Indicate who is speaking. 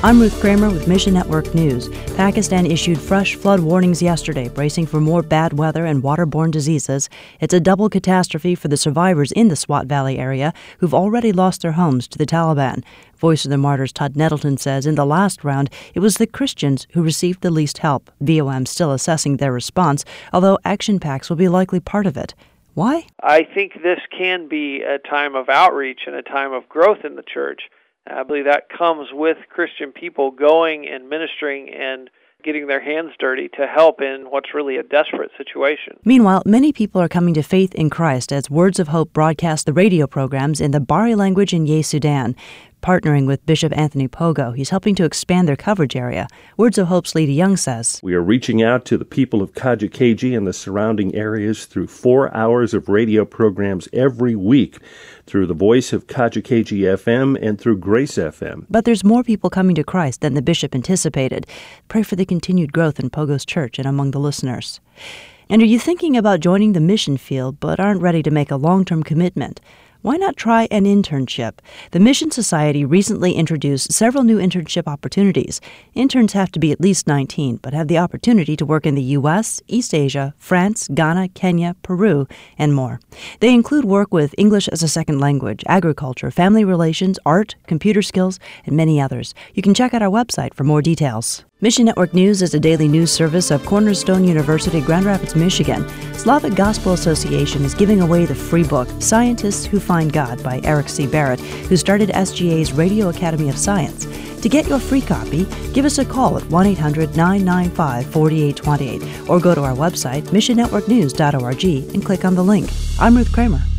Speaker 1: I'm Ruth Kramer with Mission Network News. Pakistan issued fresh flood warnings yesterday, bracing for more bad weather and waterborne diseases. It's a double catastrophe for the survivors in the Swat Valley area who've already lost their homes to the Taliban. Voice of the Martyrs Todd Nettleton says in the last round, it was the Christians who received the least help. VOM still assessing their response, although action packs will be likely part of it. Why?
Speaker 2: I think this can be a time of outreach and a time of growth in the church. I believe that comes with Christian people going and ministering and getting their hands dirty to help in what's really a desperate situation.
Speaker 1: Meanwhile, many people are coming to faith in Christ as Words of Hope broadcast the radio programs in the Bari language in Ye, Sudan. Partnering with Bishop Anthony Pogo, he's helping to expand their coverage area. Words of Hope's Lita Young says,
Speaker 3: "We are reaching out to the people of Kajukeji and the surrounding areas through 4 hours of radio programs every week, through the voice of Kajukeji FM and through Grace FM.
Speaker 1: But there's more people coming to Christ than the bishop anticipated. Pray for the continued growth in Pogo's church and among the listeners. And are you thinking about joining the mission field but aren't ready to make a long-term commitment? Why not try an internship? The Mission Society recently introduced several new internship opportunities. Interns have to be at least 19, but have the opportunity to work in the U.S., East Asia, France, Ghana, Kenya, Peru, and more. They include work with English as a second language, agriculture, family relations, art, computer skills, and many others. You can check out our website for more details. Mission Network News is a daily news service of Cornerstone University, Grand Rapids, Michigan. Slavic Gospel Association is giving away the free book, Scientists Who Find God by Eric C. Barrett, who started SGA's Radio Academy of Science. To get your free copy, give us a call at 1-800-995-4828 or go to our website, missionnetworknews.org, and click on the link. I'm Ruth Kramer.